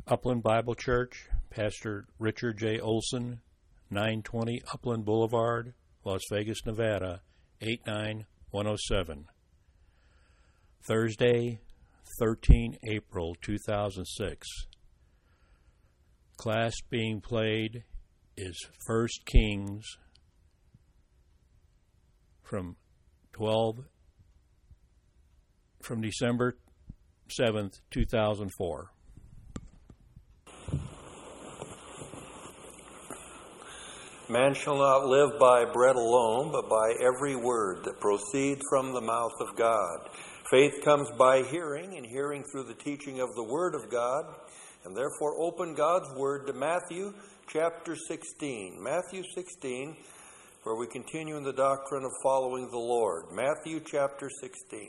Upland Bible Church, Pastor Richard J. Olson, 920 Upland Boulevard, Las Vegas, Nevada, 89107. Thursday, 13 April 2006. Class being played is 1 Kings from December 7th, 2004. Man shall not live by bread alone, but by every word that proceeds from the mouth of God. Faith comes by hearing, and hearing through the teaching of the Word of God. And therefore open God's Word to Matthew chapter 16. Matthew 16, where we continue in the doctrine of following the Lord. Matthew chapter 16.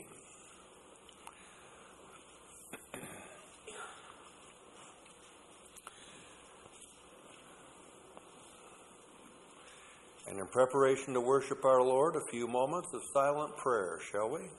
And in preparation to worship our Lord, a few moments of silent prayer, shall we?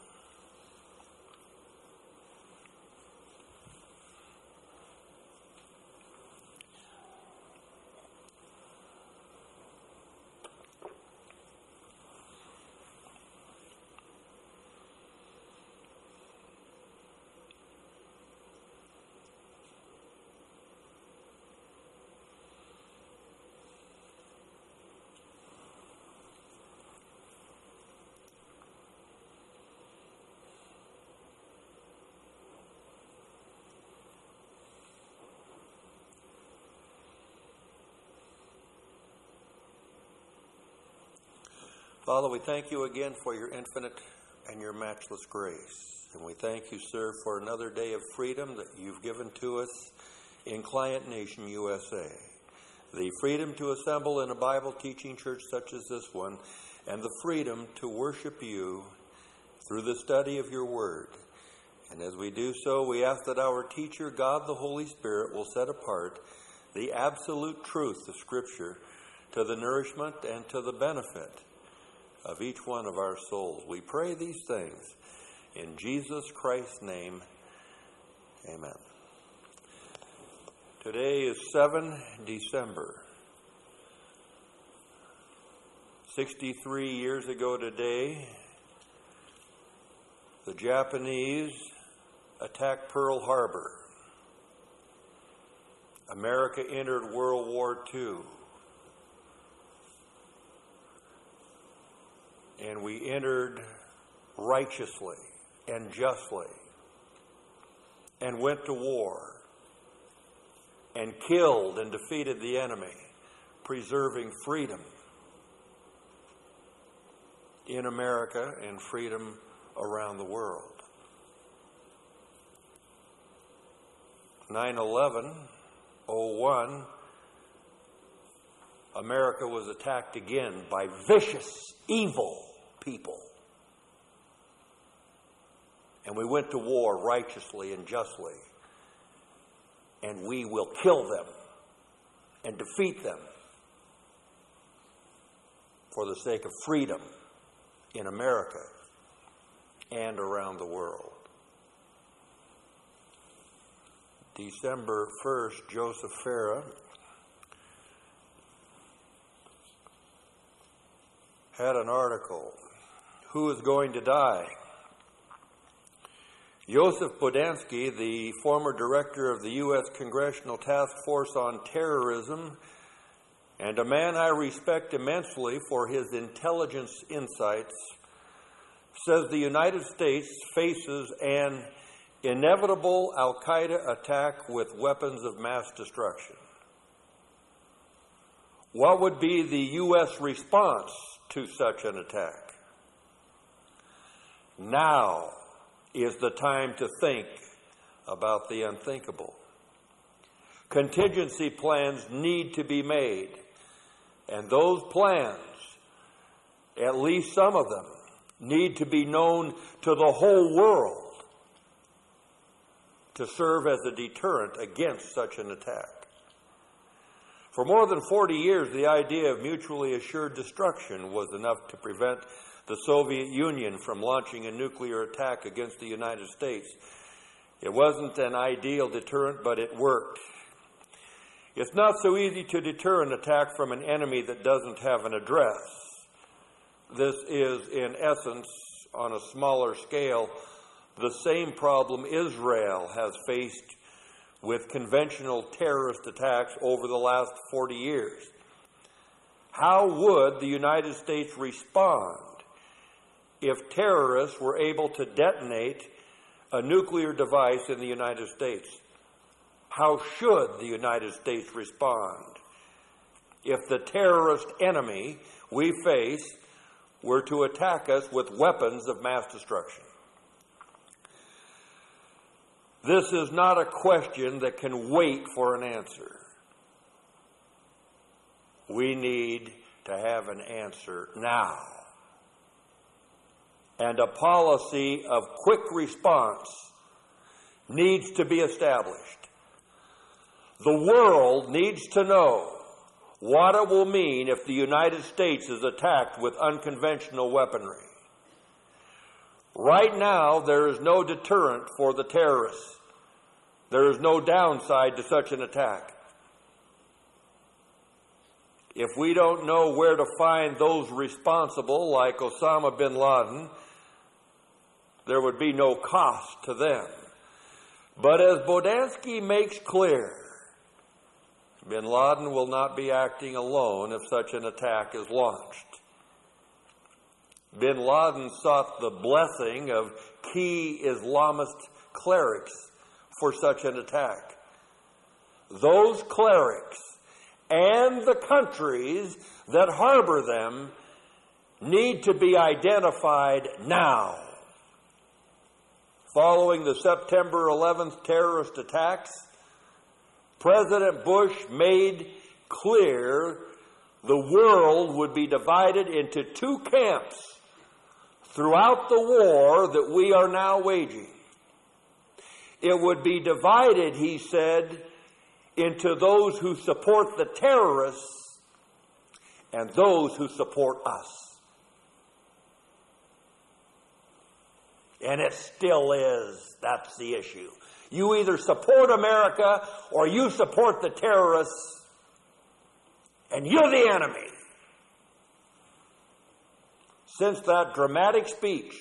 Father, we thank you again for your infinite and your matchless grace. And we thank you, sir, for another day of freedom that you've given to us in Client Nation, USA. The freedom to assemble in a Bible teaching church such as this one, and the freedom to worship you through the study of your word. And as we do so, we ask that our teacher, God the Holy Spirit, will set apart the absolute truth of Scripture to the nourishment and to the benefit of each one of our souls. We pray these things in Jesus Christ's name. Amen. Today is 7 December. 63 years ago today, the Japanese attacked Pearl Harbor. America entered World War II. And we entered righteously and justly and went to war and killed and defeated the enemy, preserving freedom in America and freedom around the world. 9/11/01, America was attacked again by vicious, evil people. And we went to war righteously and justly. And we will kill them and defeat them for the sake of freedom in America and around the world. December 1st, Joseph Farah had an article, Who is Going to Die? Joseph Bodansky, the former director of the U.S. Congressional Task Force on Terrorism, and a man I respect immensely for his intelligence insights, says the United States faces an inevitable Al-Qaeda attack with weapons of mass destruction. What would be the U.S. response to such an attack? Now is the time to think about the unthinkable. Contingency plans need to be made, and those plans, at least some of them, need to be known to the whole world to serve as a deterrent against such an attack. For more than 40 years, the idea of mutually assured destruction was enough to prevent the Soviet Union from launching a nuclear attack against the United States. It wasn't an ideal deterrent, but it worked. It's not so easy to deter an attack from an enemy that doesn't have an address. This is, in essence, on a smaller scale, the same problem Israel has faced with conventional terrorist attacks over the last 40 years. How would the United States respond if terrorists were able to detonate a nuclear device in the United States? How should the United States respond if the terrorist enemy we face were to attack us with weapons of mass destruction? This is not a question that can wait for an answer. We need to have an answer now. And a policy of quick response needs to be established. The world needs to know what it will mean if the United States is attacked with unconventional weaponry. Right now, there is no deterrent for the terrorists. There is no downside to such an attack. If we don't know where to find those responsible, like Osama bin Laden, there would be no cost to them. But as Bodansky makes clear, bin Laden will not be acting alone if such an attack is launched. Bin Laden sought the blessing of key Islamist clerics for such an attack. Those clerics and the countries that harbor them need to be identified now. Following the September 11th terrorist attacks, President Bush made clear the world would be divided into two camps throughout the war that we are now waging. It would be divided, he said, into those who support the terrorists and those who support us. And it still is. That's the issue. You either support America or you support the terrorists, and you're the enemy. Since that dramatic speech,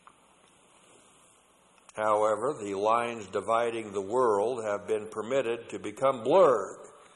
however, the lines dividing the world have been permitted to become blurred.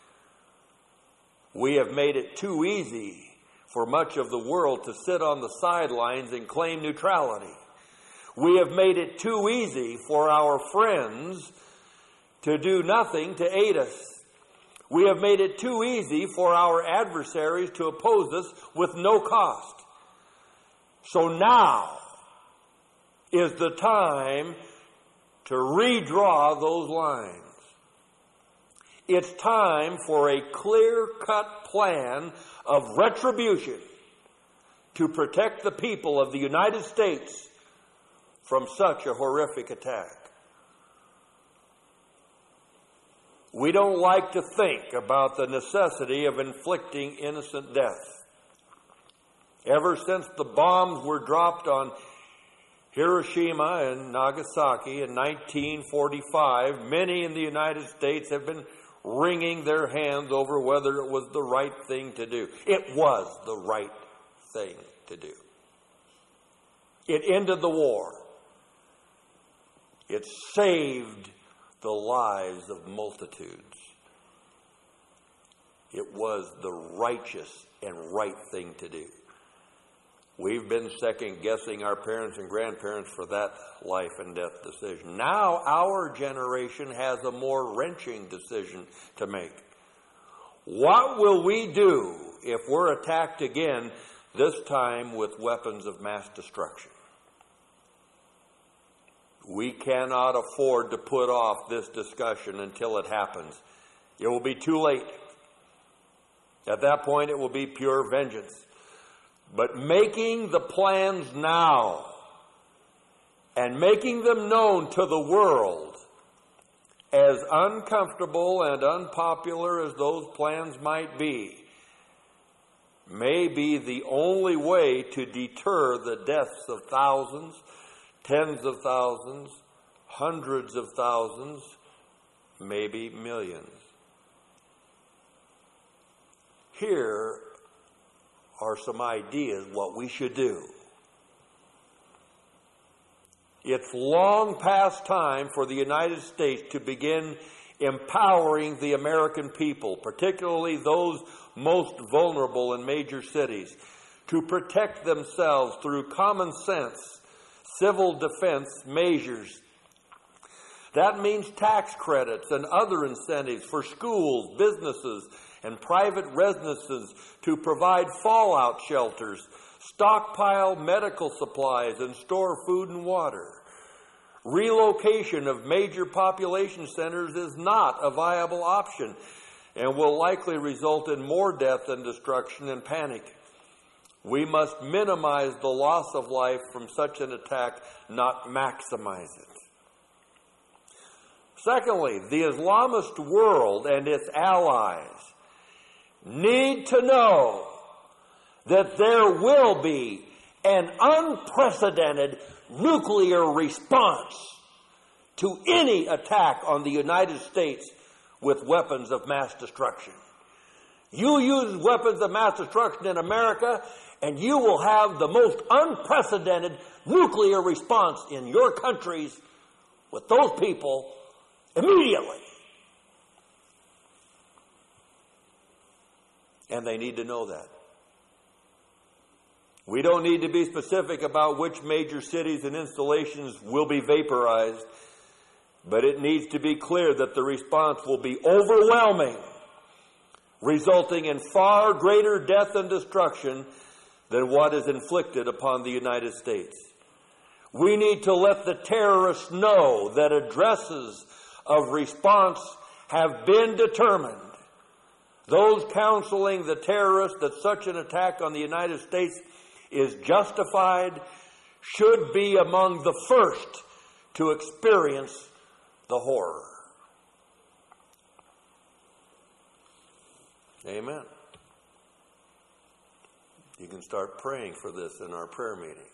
We have made it too easy for much of the world to sit on the sidelines and claim neutrality. We have made it too easy for our friends to do nothing to aid us. We have made it too easy for our adversaries to oppose us with no cost. So now is the time to redraw those lines. It's time for a clear-cut plan of retribution to protect the people of the United States from such a horrific attack. We don't like to think about the necessity of inflicting innocent death. Ever since the bombs were dropped on Hiroshima and Nagasaki in 1945, many in the United States have been wringing their hands over whether it was the right thing to do. It was the right thing to do. It ended the war. It saved the lives of multitudes. It was the righteous and right thing to do. We've been second-guessing our parents and grandparents for that life and death decision. Now our generation has a more wrenching decision to make. What will we do if we're attacked again, this time with weapons of mass destruction? We cannot afford to put off this discussion until it happens. It will be too late. At that point, it will be pure vengeance. But making the plans now and making them known to the world, as uncomfortable and unpopular as those plans might be, may be the only way to deter the deaths of thousands, tens of thousands, hundreds of thousands, maybe millions. here are some ideas what we should do. It's long past time for the United States to begin empowering the American people, particularly those most vulnerable in major cities, to protect themselves through common sense, civil defense measures. That means tax credits and other incentives for schools, businesses, and private residences to provide fallout shelters, stockpile medical supplies, and store food and water. Relocation of major population centers is not a viable option and will likely result in more death and destruction and panic. We must minimize the loss of life from such an attack, not maximize it. Secondly, the Islamist world and its allies need to know that there will be an unprecedented nuclear response to any attack on the United States with weapons of mass destruction. You use weapons of mass destruction in America, and you will have the most unprecedented nuclear response in your countries with those people immediately. And they need to know that. We don't need to be specific about which major cities and installations will be vaporized, but it needs to be clear that the response will be overwhelming, resulting in far greater death and destruction than what is inflicted upon the United States. We need to let the terrorists know that addresses of response have been determined. Those counseling the terrorists that such an attack on the United States is justified should be among the first to experience the horror. Amen. You can start praying for this in our prayer meeting.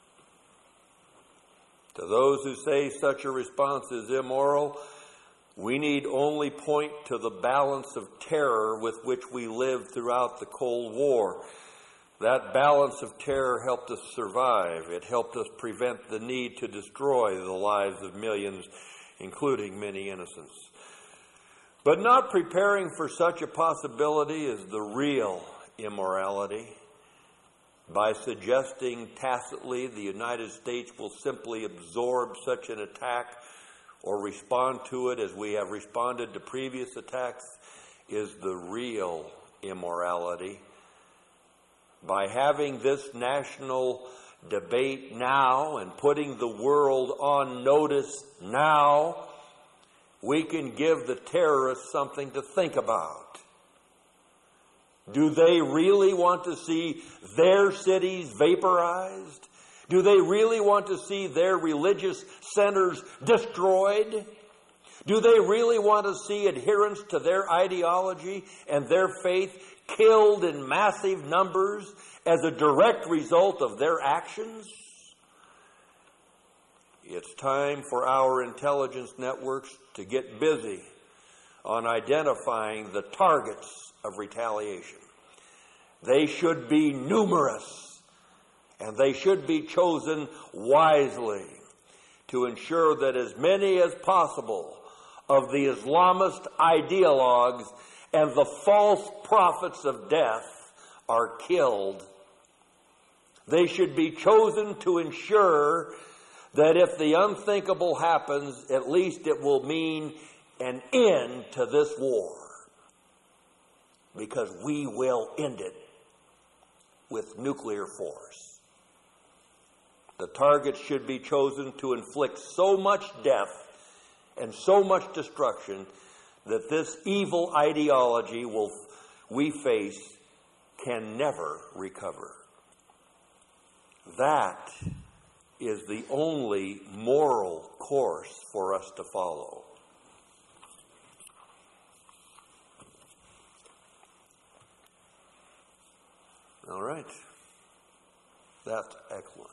To those who say such a response is immoral, we need only point to the balance of terror with which we lived throughout the Cold War. That balance of terror helped us survive. It helped us prevent the need to destroy the lives of millions, including many innocents. But not preparing for such a possibility is the real immorality. By suggesting tacitly the United States will simply absorb such an attack or respond to it as we have responded to previous attacks is the real immorality. By having this national debate now and putting the world on notice now, we can give the terrorists something to think about. Do they really want to see their cities vaporized? Do they really want to see their religious centers destroyed? Do they really want to see adherents to their ideology and their faith killed in massive numbers as a direct result of their actions? It's time for our intelligence networks to get busy on identifying the targets of retaliation. They should be numerous, and they should be chosen wisely to ensure that as many as possible of the Islamist ideologues and the false prophets of death are killed. They should be chosen to ensure that if the unthinkable happens, at least it will mean an end to this war. Because we will end it with nuclear force. The targets should be chosen to inflict so much death and so much destruction that this evil ideology we face can never recover. That is the only moral course for us to follow. All right. That's excellent.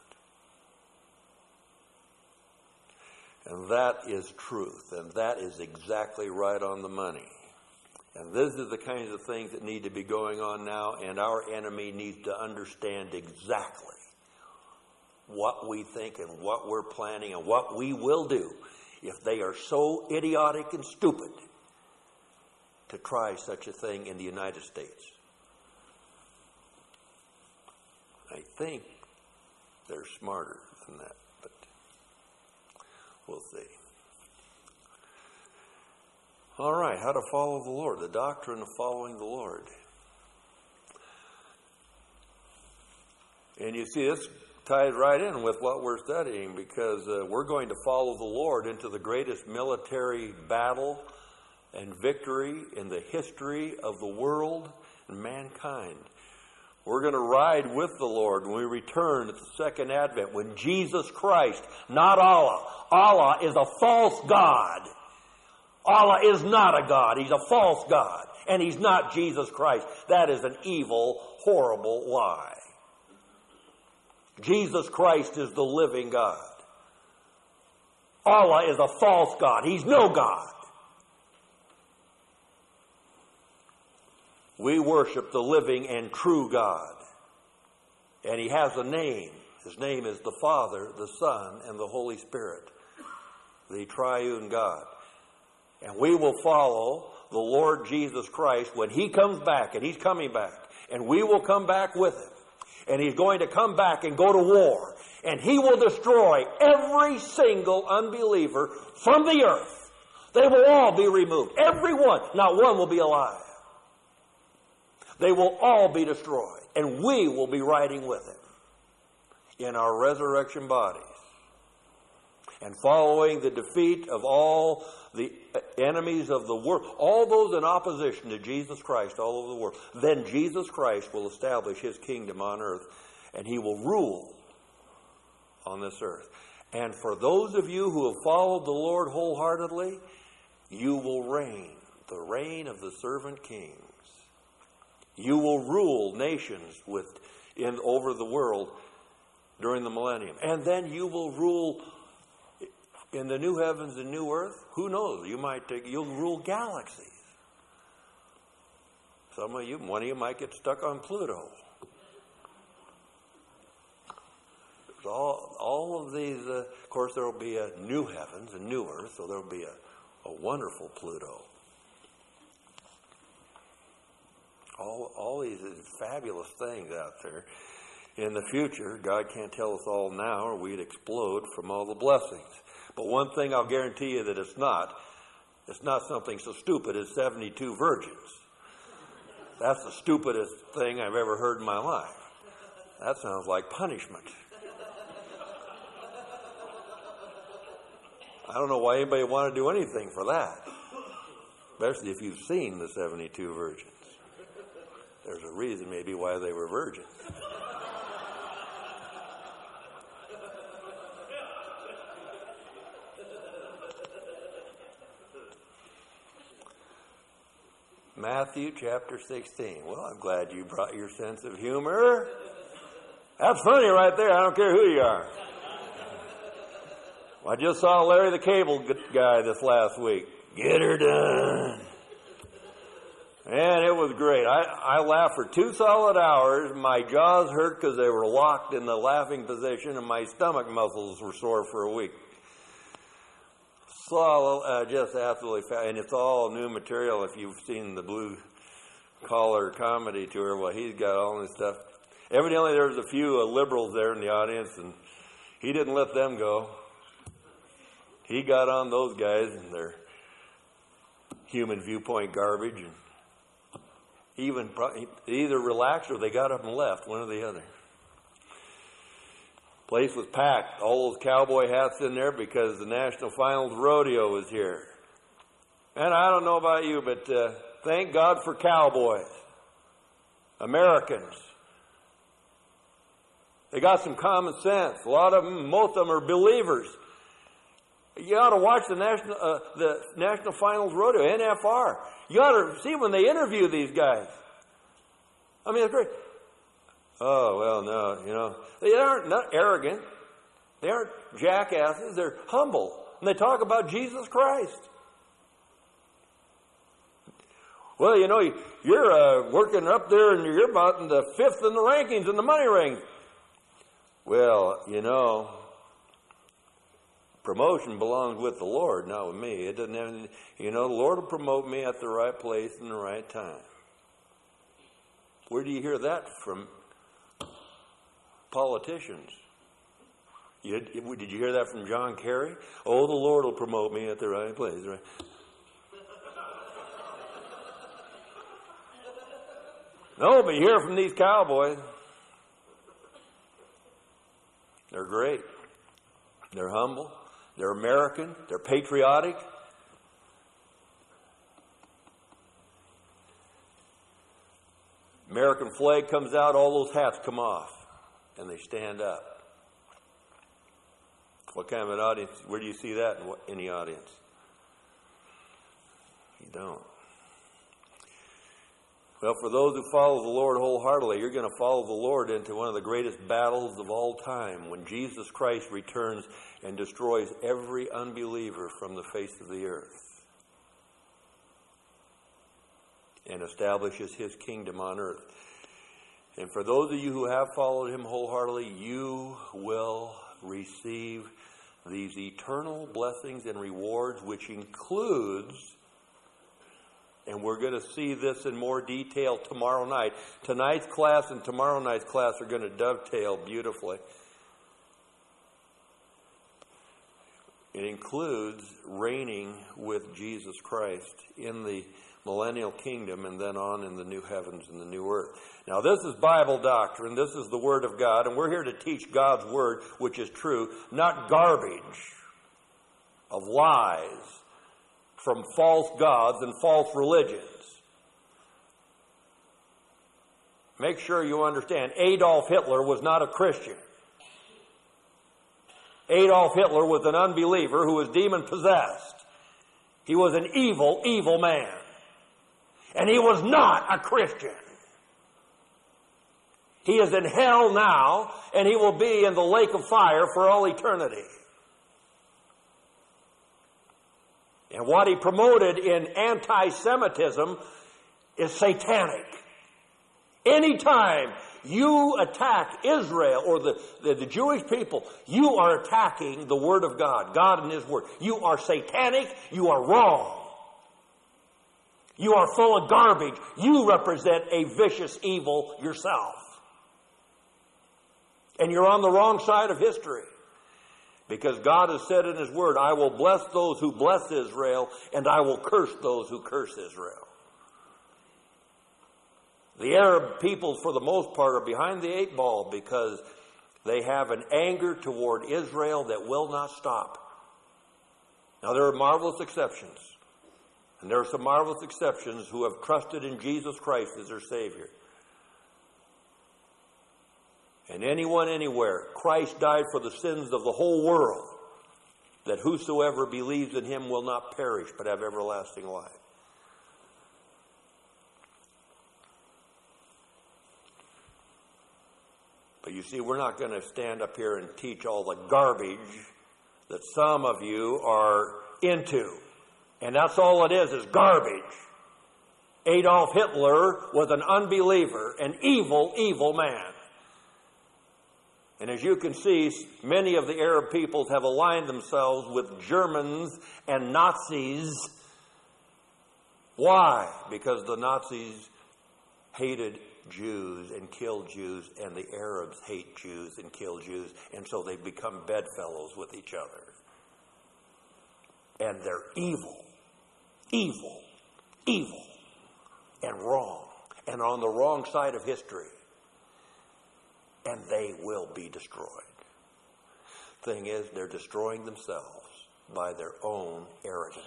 And that is truth, and that is exactly right on the money. And these are the kinds of things that need to be going on now, and our enemy needs to understand exactly what we think and what we're planning and what we will do if they are so idiotic and stupid to try such a thing in the United States. I think they're smarter than that, but we'll see. All right, how to follow the Lord, the doctrine of following the Lord. And you see, this ties right in with what we're studying, because we're going to follow the Lord into the greatest military battle and victory in the history of the world and mankind. We're going to ride with the Lord when we return at the second advent, when Jesus Christ, not Allah. Allah is a false god. Allah is not a god. He's a false god. And he's not Jesus Christ. That is an evil, horrible lie. Jesus Christ is the living God. Allah is a false god. He's no God. We worship the living and true God. And he has a name. His name is the Father, the Son, and the Holy Spirit, the triune God. And we will follow the Lord Jesus Christ when he comes back, and he's coming back. And we will come back with him. And he's going to come back and go to war. And he will destroy every single unbeliever from the earth. They will all be removed. Every one. Not one will be alive. They will all be destroyed. And we will be riding with him in our resurrection bodies. And following the defeat of all the enemies of the world, all those in opposition to Jesus Christ all over the world, then Jesus Christ will establish his kingdom on earth, and he will rule on this earth. And for those of you who have followed the Lord wholeheartedly, you will reign, the reign of the servant kings. You will rule nations over the world during the millennium. And then you will rule in the new heavens and new earth. Who knows? You'll rule galaxies. One of you might get stuck on Pluto. There's all of these, of course, there will be a new heavens and new earth, so there will be a wonderful Pluto. All these fabulous things out there in the future. God can't tell us all now, or we'd explode from all the blessings. But one thing I'll guarantee you that it's not something so stupid as 72 virgins. That's the stupidest thing I've ever heard in my life. That sounds like punishment. I don't know why anybody would want to do anything for that, especially if you've seen the 72 virgins. There's a reason maybe why they were virgins. Matthew chapter 16. Well, I'm glad you brought your sense of humor. That's funny right there. I don't care who you are. I just saw Larry the Cable Guy this last week. Get her done. And it was great. I laughed for 2 solid hours. My jaws hurt because they were locked in the laughing position, and my stomach muscles were sore for a week. Just absolutely fast. And it's all new material. If you've seen the Blue Collar Comedy Tour, well, he's got all this stuff. Evidently, there was a few liberals there in the audience, and he didn't let them go. He got on those guys and their human viewpoint garbage, and either relaxed or they got up and left, one or the other. Place was packed, all those cowboy hats in there because the National Finals Rodeo was here. And I don't know about you, but thank God for cowboys, Americans. They got some common sense. A lot of them, most of them are believers. You ought to watch the National Finals Rodeo, NFR. You ought to see when they interview these guys. I mean, it's great. Oh, well, no, they aren't not arrogant. They aren't jackasses. They're humble. And they talk about Jesus Christ. Well, you know, you're working up there and you're about in the 5th in the rankings in the money ring. Well, you know, promotion belongs with the Lord, not with me. It doesn't have, you know, the Lord will promote me at the right place and the right time. Where do you hear that from politicians? Did you hear that from John Kerry? Oh, the Lord will promote me at the right place. Right? No, but you hear from these cowboys. They're great. They're humble. They're American. They're patriotic. American flag comes out, all those hats come off, and they stand up. What kind of an audience? Where do you see that in any audience? You don't. Well, for those who follow the Lord wholeheartedly, you're going to follow the Lord into one of the greatest battles of all time, when Jesus Christ returns and destroys every unbeliever from the face of the earth and establishes his kingdom on earth. And for those of you who have followed him wholeheartedly, you will receive these eternal blessings and rewards, which includes, and we're going to see this in more detail tomorrow night. Tonight's class and tomorrow night's class are going to dovetail beautifully. It includes reigning with Jesus Christ in the millennial kingdom and then on in the new heavens and the new earth. Now, this is Bible doctrine. This is the Word of God, and we're here to teach God's Word, which is true, not garbage of lies from false gods and false religions. Make sure you understand, Adolf Hitler was not a Christian. Adolf Hitler was an unbeliever who was demon-possessed. He was an evil, evil man. And he was not a Christian. He is in hell now, and he will be in the lake of fire for all eternity. And what he promoted in anti-Semitism is satanic. Anytime you attack Israel or the Jewish people, you are attacking the Word of God, God and His Word. You are satanic. You are wrong. You are full of garbage. You represent a vicious evil yourself. And you're on the wrong side of history. Because God has said in His Word, I will bless those who bless Israel, and I will curse those who curse Israel. The Arab peoples, for the most part, are behind the 8 ball because they have an anger toward Israel that will not stop. Now, there are marvelous exceptions. And there are some marvelous exceptions who have trusted in Jesus Christ as their Savior. And anyone, anywhere, Christ died for the sins of the whole world, that whosoever believes in Him will not perish but have everlasting life. But you see, we're not going to stand up here and teach all the garbage that some of you are into. And that's all it is garbage. Adolf Hitler was an unbeliever, an evil, evil man. And as you can see, many of the Arab peoples have aligned themselves with Germans and Nazis. Why? Because the Nazis hated Jews and killed Jews, and the Arabs hate Jews and kill Jews, and so they become bedfellows with each other. And they're evil, evil, evil, and wrong, and on the wrong side of history. And they will be destroyed. Thing is, they're destroying themselves by their own arrogance.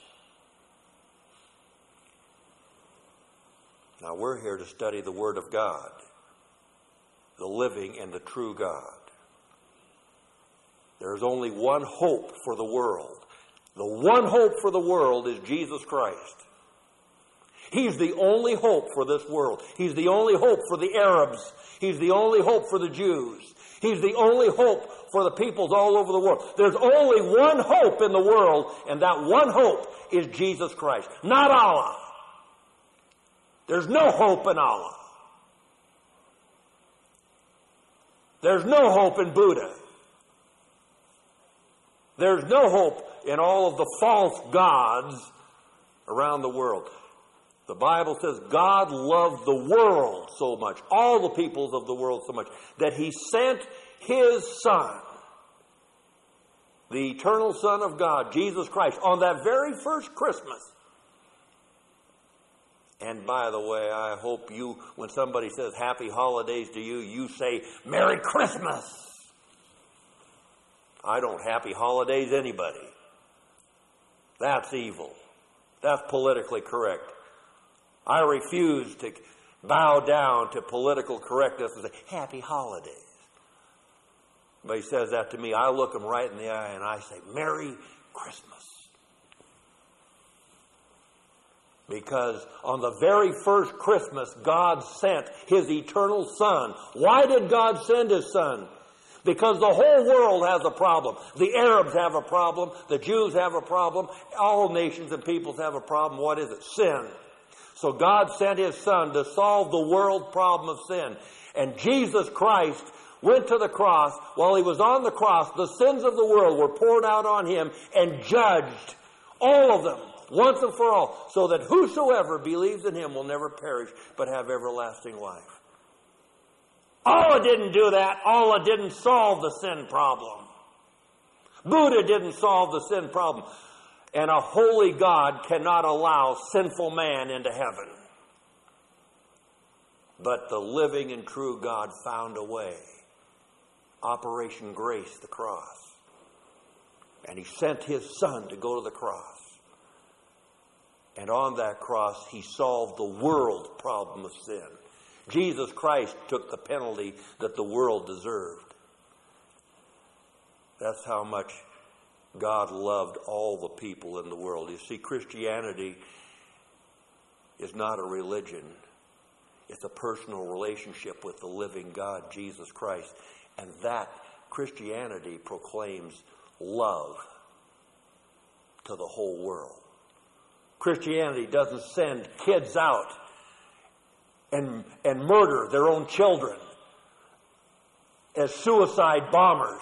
Now, we're here to study the Word of God, the living and the true God. There is only one hope for the world. The one hope for the world is Jesus Christ. He's the only hope for this world. He's the only hope for the Arabs. He's the only hope for the Jews. He's the only hope for the peoples all over the world. There's only one hope in the world, and that one hope is Jesus Christ. Not Allah. There's no hope in Allah. There's no hope in Buddha. There's no hope in all of the false gods around the world. The Bible says God loved the world so much, all the peoples of the world so much, that He sent His Son, the eternal Son of God, Jesus Christ, on that very first Christmas. And by the way, I hope you, when somebody says happy holidays to you, you say Merry Christmas. I don't happy holidays anybody. That's evil. That's politically correct. I refuse to bow down to political correctness and say happy holidays. Somebody says that to me, I look them right in the eye and I say Merry Christmas. Because on the very first Christmas, God sent His eternal Son. Why did God send His Son? Because the whole world has a problem. The Arabs have a problem. The Jews have a problem. All nations and peoples have a problem. What is it? Sin. So God sent His Son to solve the world problem of sin. And Jesus Christ went to the cross. While He was on the cross, the sins of the world were poured out on Him and judged, all of them, once and for all, so that whosoever believes in Him will never perish but have everlasting life. Allah didn't do that. Allah didn't solve the sin problem. Buddha didn't solve the sin problem. And a holy God cannot allow sinful man into heaven. But the living and true God found a way. Operation Grace, the cross. And He sent His Son to go to the cross. And on that cross, He solved the world problem of sin. Jesus Christ took the penalty that the world deserved. That's how much God loved all the people in the world. You see, Christianity is not a religion. It's a personal relationship with the living God, Jesus Christ. And that Christianity proclaims love to the whole world. Christianity doesn't send kids out and murder their own children as suicide bombers.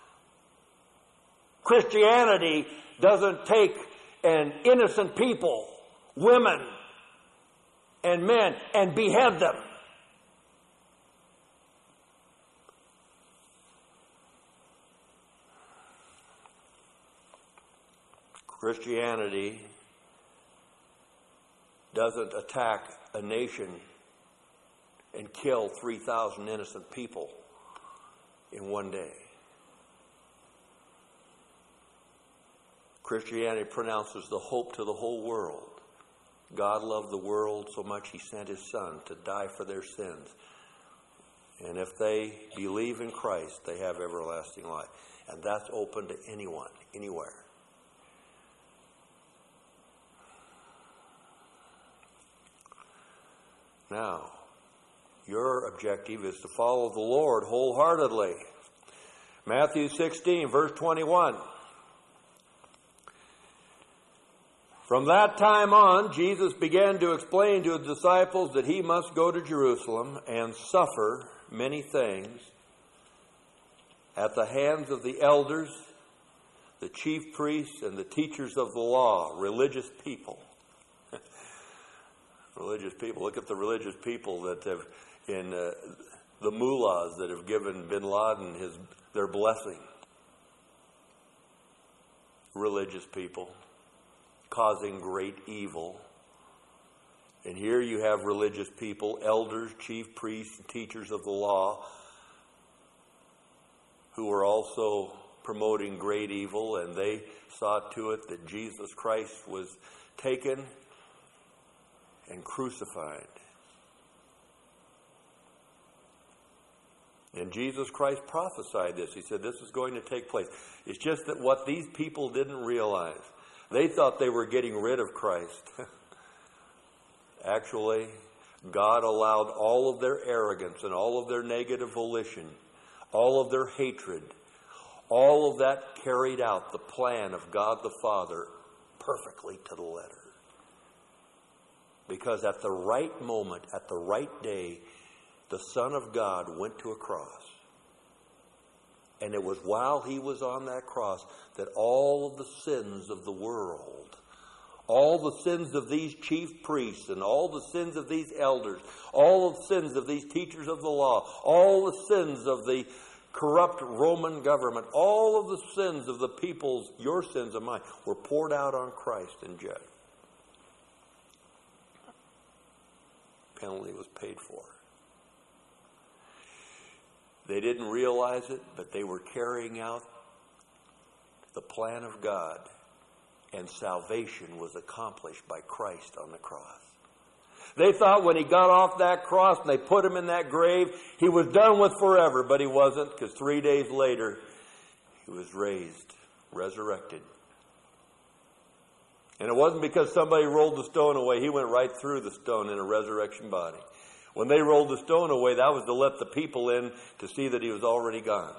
Christianity doesn't take an innocent people, women and men, and behead them. Christianity doesn't attack a nation and kill 3,000 innocent people in one day. Christianity pronounces the hope to the whole world. God loved the world so much He sent His Son to die for their sins. And if they believe in Christ, they have everlasting life. And that's open to anyone, anywhere. Now, your objective is to follow the Lord wholeheartedly. Matthew 16, verse 21. From that time on, Jesus began to explain to His disciples that He must go to Jerusalem and suffer many things at the hands of the elders, the chief priests, and the teachers of the law, religious people. Religious people. Look at the religious people that have, in the mullahs that have given bin Laden their blessing. Religious people causing great evil. And here you have religious people, elders, chief priests, and teachers of the law, who are also promoting great evil, and they saw to it that Jesus Christ was taken and crucified. And Jesus Christ prophesied this. He said this is going to take place. It's just that what these people didn't realize, they thought they were getting rid of Christ. Actually, God allowed all of their arrogance and all of their negative volition, all of their hatred, all of that carried out the plan of God the Father perfectly to the letter. Because at the right moment, at the right day, the Son of God went to a cross. And it was while he was on that cross that all of the sins of the world, all the sins of these chief priests and all the sins of these elders, all the sins of these teachers of the law, all the sins of the corrupt Roman government, all of the sins of the peoples, your sins and mine, were poured out on Christ and judged. Penalty was paid for. They didn't realize it, but they were carrying out the plan of God, and salvation was accomplished by Christ on the cross. They thought when he got off that cross and they put him in that grave, he was done with forever, but he wasn't, because 3 days later, he was raised, resurrected. And it wasn't because somebody rolled the stone away. He went right through the stone in a resurrection body. When they rolled the stone away, that was to let the people in to see that he was already gone.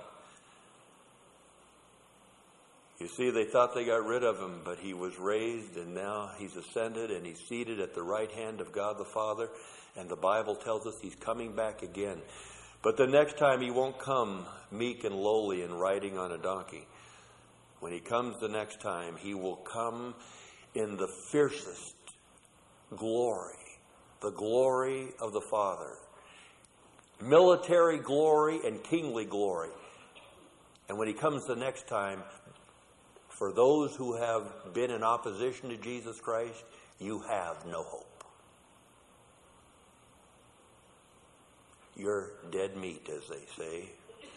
You see, they thought they got rid of him, but he was raised, and now he's ascended, and he's seated at the right hand of God the Father. And the Bible tells us he's coming back again. But the next time he won't come meek and lowly and riding on a donkey. When he comes the next time, he will come in the fiercest glory, the glory of the Father. Military glory and kingly glory. And when he comes the next time, for those who have been in opposition to Jesus Christ, you have no hope. You're dead meat, as they say.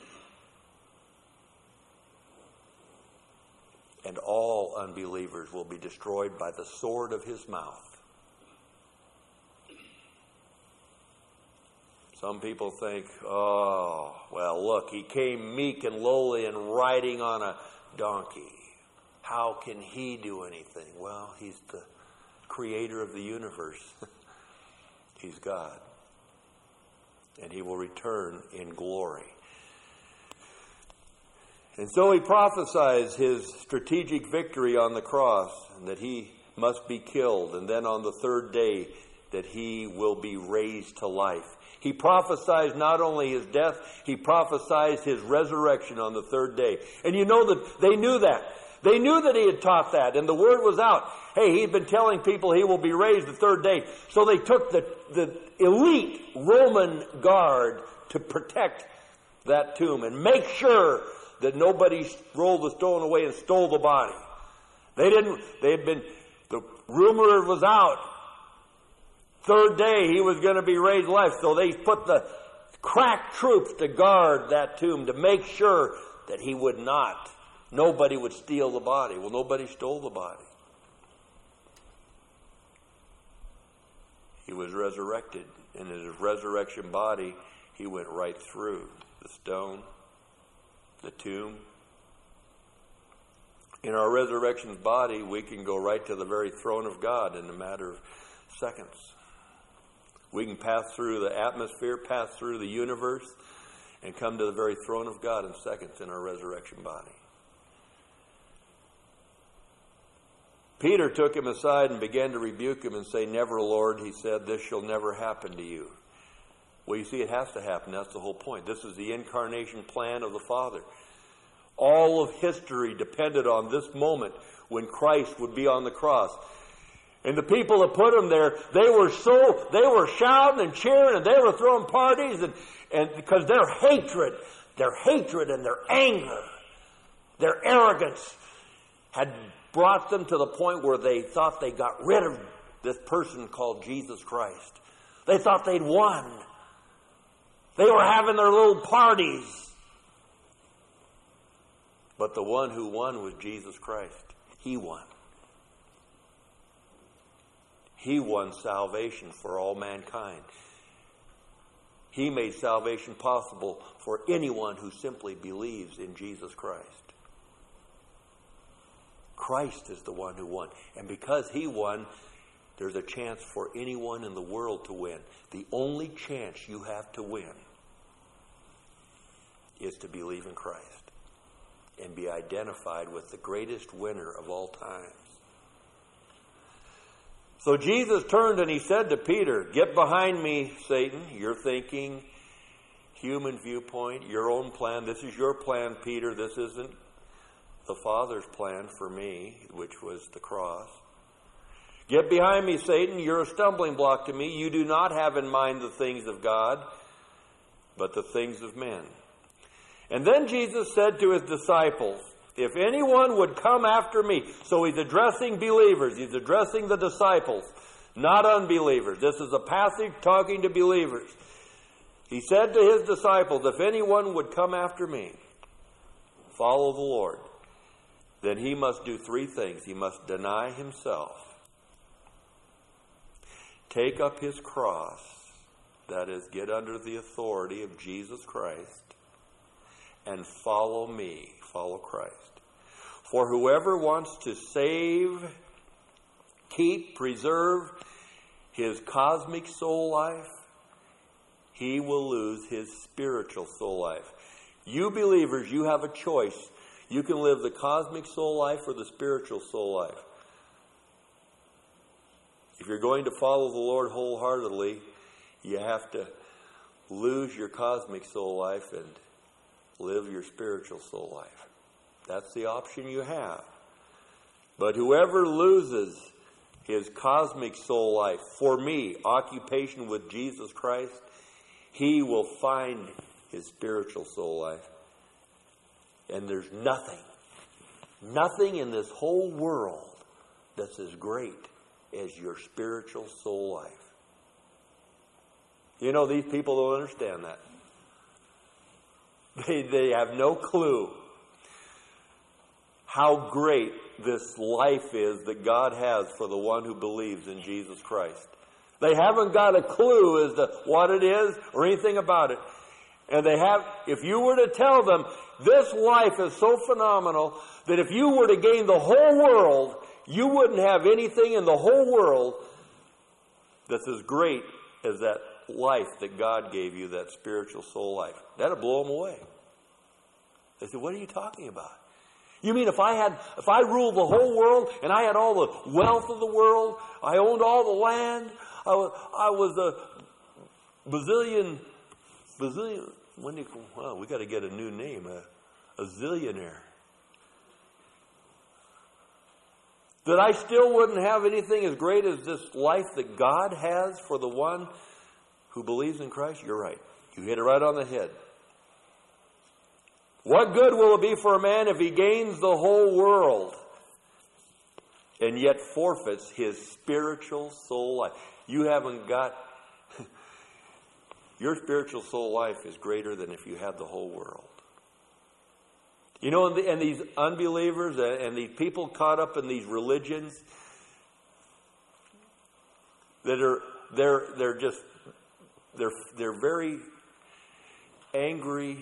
And all unbelievers will be destroyed by the sword of his mouth. Some people think, oh, well, look, he came meek and lowly and riding on a donkey. How can he do anything? Well, he's the creator of the universe. He's God. And he will return in glory. And so he prophesies his strategic victory on the cross, and that he must be killed, and then on the third day that he will be raised to life. He prophesies not only his death, he prophesies his resurrection on the third day. And you know that they knew that. They knew that he had taught that, and the word was out. Hey, he'd been telling people he will be raised the third day. So they took the elite Roman guard to protect that tomb and make sure that nobody rolled the stone away and stole the body. The rumor was out. Third day he was going to be raised to life. So they put the crack troops to guard that tomb to make sure that he would not. Nobody would steal the body. Well, nobody stole the body. He was resurrected. And in his resurrection body, he went right through the stone, the tomb. In our resurrection body, we can go right to the very throne of God in a matter of seconds. We can pass through the atmosphere, pass through the universe, and come to the very throne of God in seconds in our resurrection body. Peter took him aside and began to rebuke him and say, "Never, Lord," he said, "this shall never happen to you." Well, you see, it has to happen. That's the whole point. This is the incarnation plan of the Father. All of history depended on this moment when Christ would be on the cross. And the people that put him there, they were shouting and cheering, and they were throwing parties, and because their hatred and their anger, their arrogance had brought them to the point where they thought they got rid of this person called Jesus Christ. They thought they'd won. They were having their little parties. But the one who won was Jesus Christ. He won. He won salvation for all mankind. He made salvation possible for anyone who simply believes in Jesus Christ. Christ is the one who won. And because he won, there's a chance for anyone in the world to win. The only chance you have to win is to believe in Christ and be identified with the greatest winner of all times. So Jesus turned and he said to Peter, "Get behind me, Satan." You're thinking human viewpoint, your own plan. This is your plan, Peter. This isn't the Father's plan for me, which was the cross. "Get behind me, Satan. You're a stumbling block to me. You do not have in mind the things of God, but the things of men." And then Jesus said to his disciples, "If anyone would come after me," so he's addressing believers, he's addressing the disciples, not unbelievers. This is a passage talking to believers. He said to his disciples, "If anyone would come after me, follow the Lord, then he must do three things. He must deny himself, take up his cross, that is, get under the authority of Jesus Christ, and follow me," follow Christ. "For whoever wants to save, keep, preserve his cosmic soul life, he will lose his spiritual soul life." You believers, you have a choice. You can live the cosmic soul life or the spiritual soul life. If you're going to follow the Lord wholeheartedly, you have to lose your cosmic soul life and live your spiritual soul life. That's the option you have. But whoever loses his cosmic soul life, for me, occupation with Jesus Christ, he will find his spiritual soul life. And there's nothing in this whole world that's as great as your spiritual soul life. You know, these people don't understand that. They have no clue how great this life is that God has for the one who believes in Jesus Christ. They haven't got a clue as to what it is or anything about it. And if you were to tell them, this life is so phenomenal that if you were to gain the whole world, you wouldn't have anything in the whole world that's as great as that life that God gave you, that spiritual soul life. That'll blow them away. They said, "What are you talking about? You mean if I ruled the whole world and I had all the wealth of the world, I owned all the land, I was a bazillion, we got to get a new name, a zillionaire. That I still wouldn't have anything as great as this life that God has for the one who believes in Christ?" You're right. You hit it right on the head. "What good will it be for a man if he gains the whole world and yet forfeits his spiritual soul life?" You haven't got... Your spiritual soul life is greater than if you had the whole world. You know, and these unbelievers and these people caught up in these religions that they're very angry,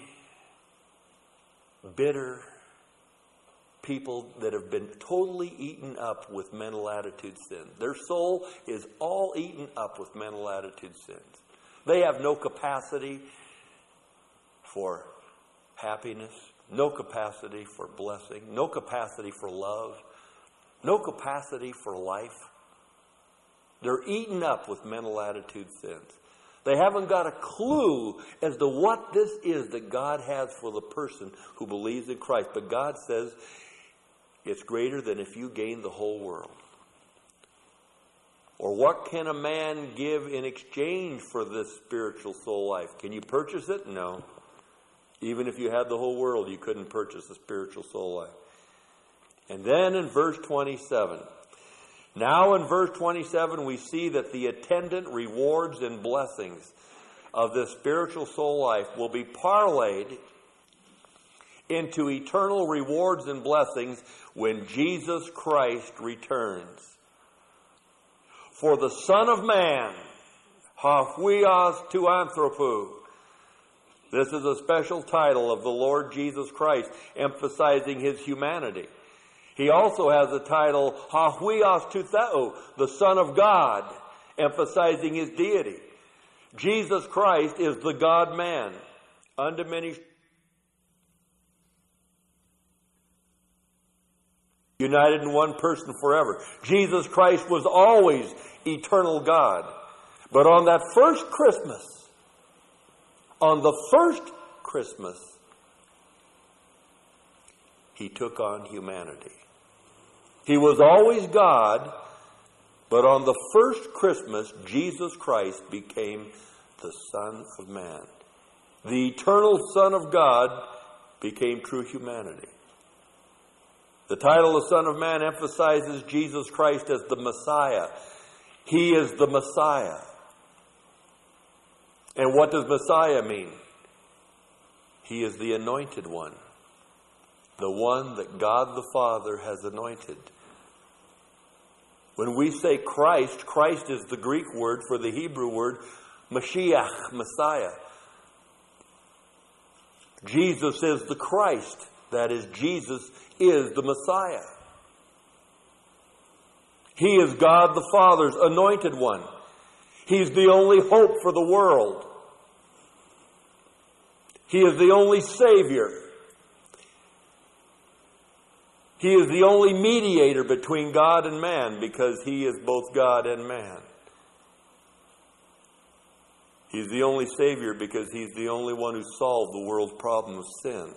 bitter people that have been totally eaten up with mental attitude sins. Their soul is all eaten up with mental attitude sins. They have no capacity for happiness, no capacity for blessing, no capacity for love, no capacity for life. They're eaten up with mental attitude sins. They haven't got a clue as to what this is that God has for the person who believes in Christ. But God says it's greater than if you gain the whole world. Or what can a man give in exchange for this spiritual soul life? Can you purchase it? No. Even if you had the whole world, you couldn't purchase a spiritual soul life. And then in verse 27, now in verse 27, we see that the attendant rewards and blessings of this spiritual soul life will be parlayed into eternal rewards and blessings when Jesus Christ returns. For the Son of Man, hahuios tu anthropou. This is a special title of the Lord Jesus Christ, emphasizing his humanity. He also has the title hahuios tu theou, the Son of God, emphasizing his deity. Jesus Christ is the God-man, undiminished. united in one person forever. Jesus Christ was always eternal God. But on that first Christmas, on the first Christmas, he took on humanity. He was always God, but on the first Christmas, Jesus Christ became the Son of Man. The eternal Son of God became true humanity. The title of Son of Man emphasizes Jesus Christ as the Messiah. He is the Messiah. And what does Messiah mean? He is the anointed one. The one that God the Father has anointed. When we say Christ, Christ is the Greek word for the Hebrew word Mashiach, Messiah. Jesus is the Christ. That is, Jesus is the Messiah. He is God the Father's anointed one. He's the only hope for the world. He is the only Savior. He is the only mediator between God and man because He is both God and man. He's the only Savior because He's the only one who solved the world's problem of sin.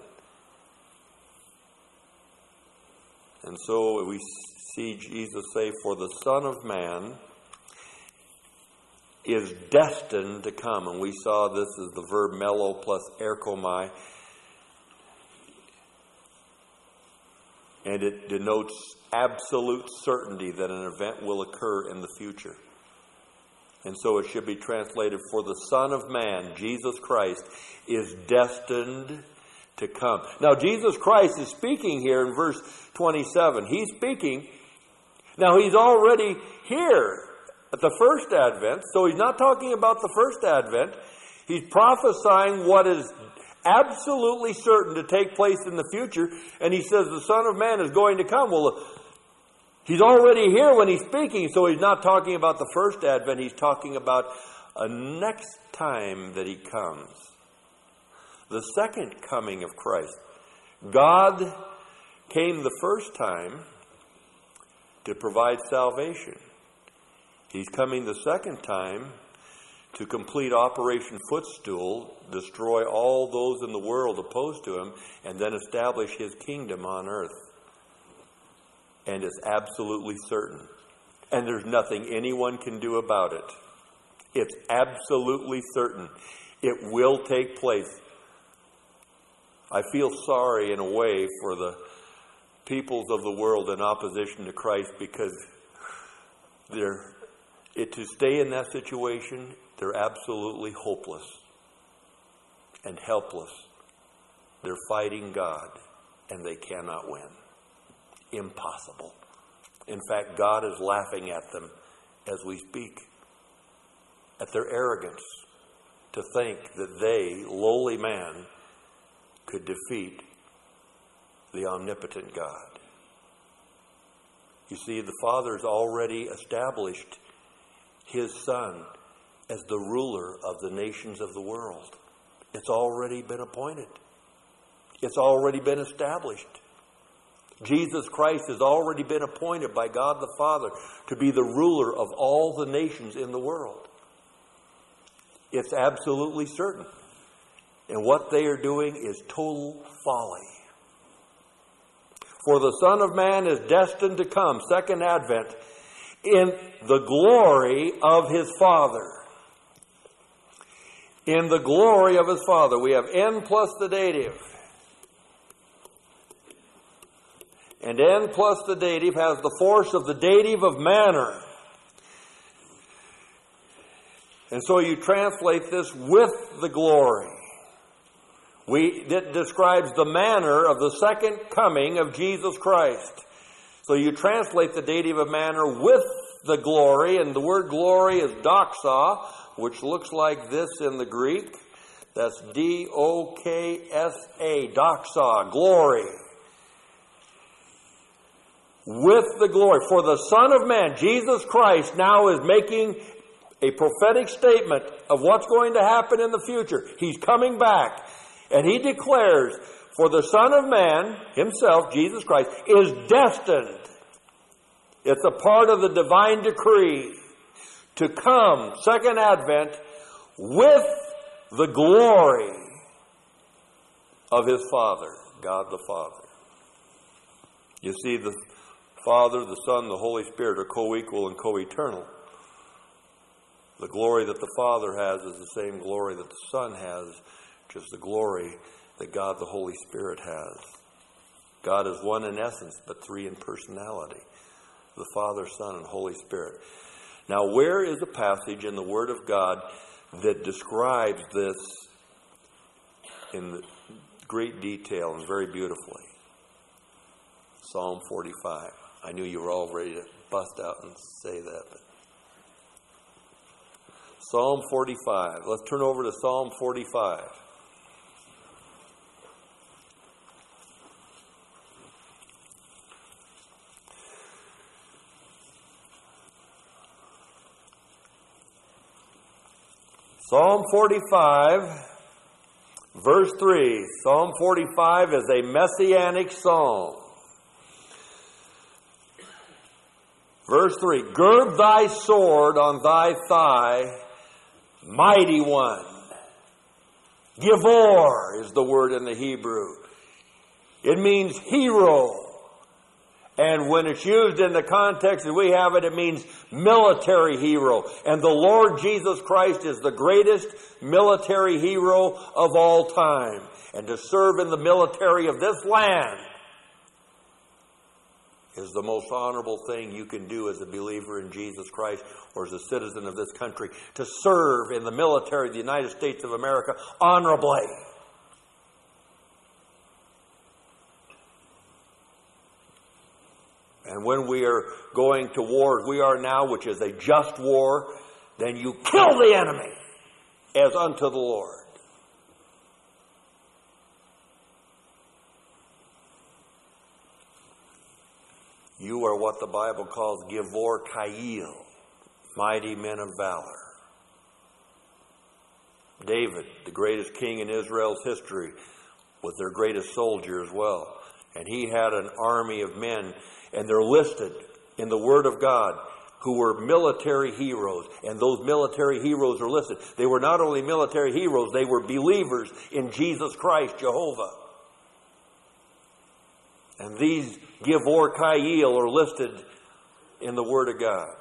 And so we see Jesus say, for the Son of Man is destined to come. And we saw this as the verb melo plus erchomai. And it denotes absolute certainty that an event will occur in the future. And so it should be translated, for the Son of Man, Jesus Christ, is destined to come. Now, Jesus Christ is speaking here in verse 27. He's speaking. Now, He's already here at the first advent. So He's not talking about the first advent. He's prophesying what is absolutely certain to take place in the future. And He says the Son of Man is going to come. Well, He's already here when He's speaking. So He's not talking about the first advent. He's talking about a next time that He comes. The second coming of Christ. God came the first time to provide salvation. He's coming the second time to complete Operation Footstool, destroy all those in the world opposed to Him, and then establish His kingdom on earth. And it's absolutely certain. And there's nothing anyone can do about it. It's absolutely certain. It will take place. I feel sorry in a way for the peoples of the world in opposition to Christ because to stay in that situation, they're absolutely hopeless and helpless. They're fighting God and they cannot win. Impossible. In fact, God is laughing at them as we speak, at their arrogance to think that they, lowly man, could defeat the omnipotent God. You see, the Father's already established His Son as the ruler of the nations of the world. It's already been appointed. It's already been established. Jesus Christ has already been appointed by God the Father to be the ruler of all the nations in the world. It's absolutely certain. And what they are doing is total folly. For the Son of Man is destined to come, second advent, in the glory of His Father. In the glory of His Father. We have N plus the dative. And N plus the dative has the force of the dative of manner. And so you translate this with the glory. It describes the manner of the second coming of Jesus Christ. So you translate the dative of manner with the glory, and the word glory is doxa, which looks like this in the Greek. That's D-O-K-S-A, doxa, glory. With the glory. For the Son of Man, Jesus Christ, now is making a prophetic statement of what's going to happen in the future. He's coming back. And He declares, For the Son of Man, himself, Jesus Christ, is destined. It's a part of the divine decree to come, second advent, with the glory of his Father, God the Father. You see, the Father, the Son, the Holy Spirit are co-equal and co-eternal. The glory that the Father has is the same glory that the Son has, just the glory that God the Holy Spirit has. God is one in essence, but three in personality. The Father, Son, and Holy Spirit. Now, where is a passage in the Word of God that describes this in great detail and very beautifully? Psalm 45. I knew you were all ready to bust out and say that. But Psalm 45. Let's turn over to Psalm 45. Psalm 45, verse 3. Psalm 45 is a messianic psalm. Verse 3. Gird thy sword on thy thigh, mighty one. Givor is the word in the Hebrew. It means hero. And when it's used in the context that we have it, it means military hero. And the Lord Jesus Christ is the greatest military hero of all time. And to serve in the military of this land is the most honorable thing you can do as a believer in Jesus Christ or as a citizen of this country. To serve in the military of the United States of America honorably. And when we are going to war, as we are now, which is a just war, then you kill the enemy as unto the Lord. You are what the Bible calls Givor Ka'il, mighty men of valor. David, the greatest king in Israel's history, was their greatest soldier as well. And he had an army of men, and they're listed in the Word of God, who were military heroes. And those military heroes are listed. They were not only military heroes, they were believers in Jesus Christ, Jehovah. And these Givor Ka'il are listed in the Word of God.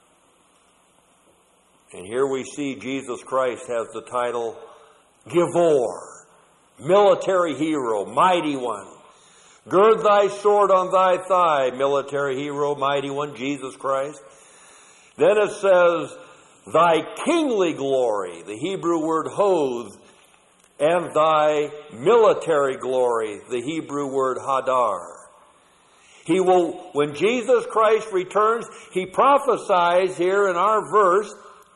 And here we see Jesus Christ has the title Givor, military hero, mighty one. Gird thy sword on thy thigh, military hero, mighty one, Jesus Christ. Then it says, thy kingly glory, the Hebrew word hod, and thy military glory, the Hebrew word hadar. He will, when Jesus Christ returns, he prophesies here in our verse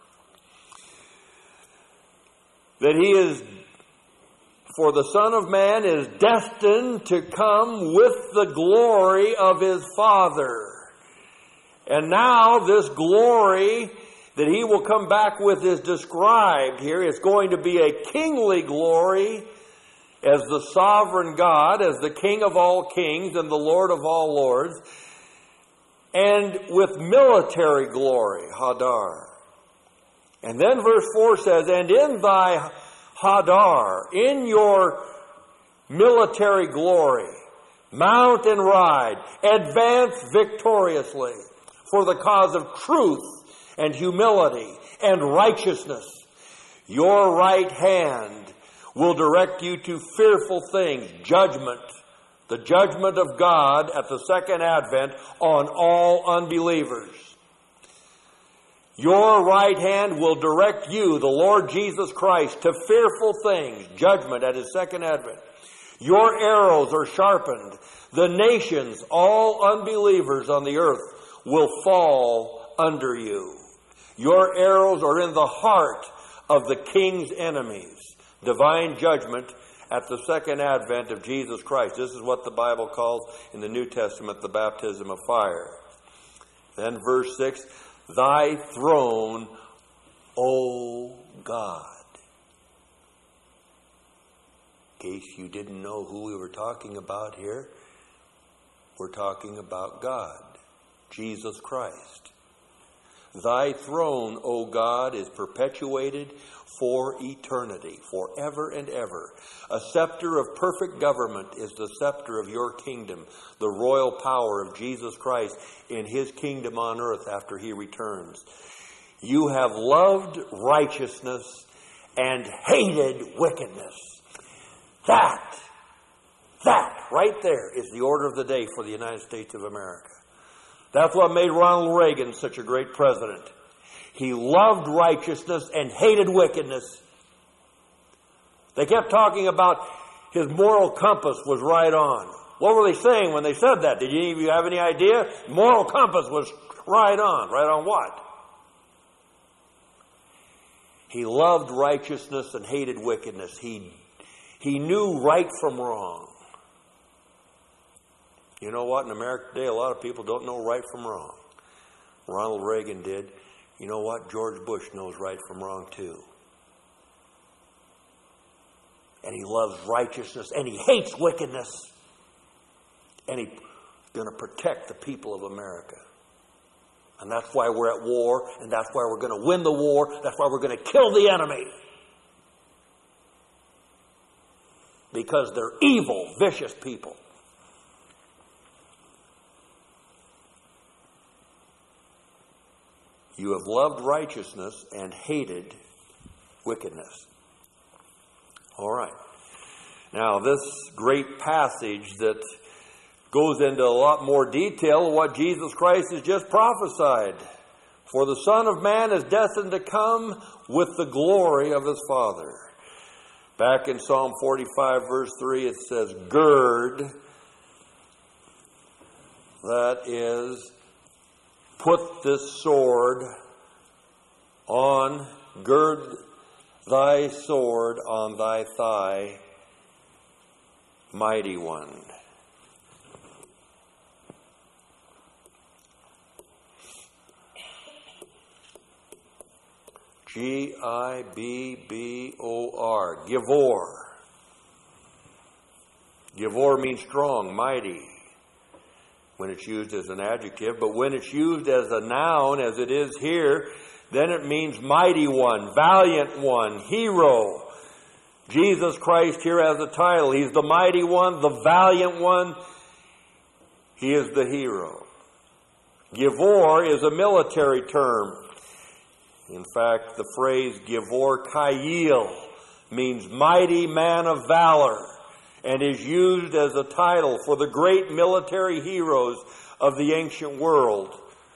that he is, for the Son of Man is destined to come with the glory of his Father. And now this glory that he will come back with is described here. It's going to be a kingly glory as the sovereign God, as the King of all kings and the Lord of all lords, and with military glory, Hadar. And then verse 4 says, and in thy Hadar, in your military glory, mount and ride, advance victoriously for the cause of truth and humility and righteousness. Your right hand will direct you to fearful things, judgment, the judgment of God at the second advent on all unbelievers. Your right hand will direct you, the Lord Jesus Christ, to fearful things, judgment at his second advent. Your arrows are sharpened. The nations, all unbelievers on the earth, will fall under you. Your arrows are in the heart of the king's enemies. Divine judgment at the second advent of Jesus Christ. This is what the Bible calls in the New Testament the baptism of fire. Then verse 6, thy throne, O God. In case you didn't know who we were talking about here, we're talking about God, Jesus Christ. Thy throne, O God, is perpetuated for eternity, forever and ever. A scepter of perfect government is the scepter of your kingdom, the royal power of Jesus Christ in his kingdom on earth after he returns. You have loved righteousness and hated wickedness. That right there is the order of the day for the United States of America. That's what made Ronald Reagan such a great president. He loved righteousness and hated wickedness. They kept talking about his moral compass was right on. What were they saying when they said that? Did any of you have any idea? Moral compass was right on. Right on what? He loved righteousness and hated wickedness. He knew right from wrong. You know what? In America today, a lot of people don't know right from wrong. Ronald Reagan did. You know what? George Bush knows right from wrong too. And he loves righteousness and he hates wickedness. And he's going to protect the people of America. And that's why we're at war, and that's why we're going to win the war. That's why we're going to kill the enemy. Because they're evil, vicious people. You have loved righteousness and hated wickedness. All right. Now, this great passage that goes into a lot more detail of what Jesus Christ has just prophesied. For the Son of Man is destined to come with the glory of his Father. Back in Psalm 45, verse 3, it says, gird, that is, put this sword on, gird thy sword on thy thigh, mighty one. G-I-B-B-O-R, Givor. Givor means strong, mighty, when it's used as an adjective. But when it's used as a noun, as it is here, then it means mighty one, valiant one, hero. Jesus Christ here has a title. He's the mighty one, the valiant one. He is the hero. Givor is a military term. In fact, the phrase Givor Kayil means mighty man of valor and is used as a title for the great military heroes of the ancient world.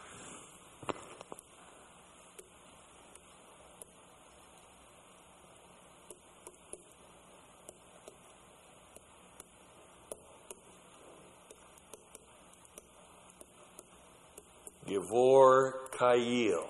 Givor Kayil.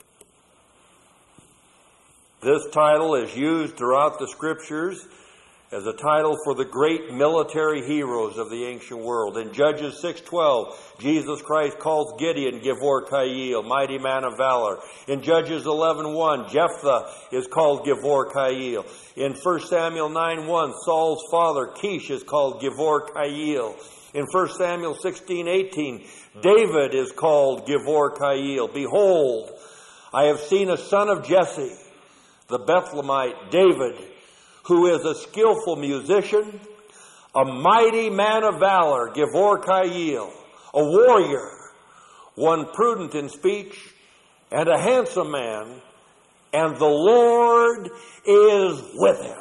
This title is used throughout the Scriptures as a title for the great military heroes of the ancient world. In Judges 6:12, Jesus Christ calls Gideon Givor Kayil, mighty man of valor. In Judges 11:1, Jephthah is called Givor Kayil. In 1 Samuel 9:1, Saul's father Kish is called Givor Kayil. In 1 Samuel 16:18, David is called Givor Kayil. Behold, I have seen a son of Jesse, the Bethlehemite David, who is a skillful musician, a mighty man of valor, Givor Kayil, a warrior, one prudent in speech, and a handsome man, and the Lord is with him.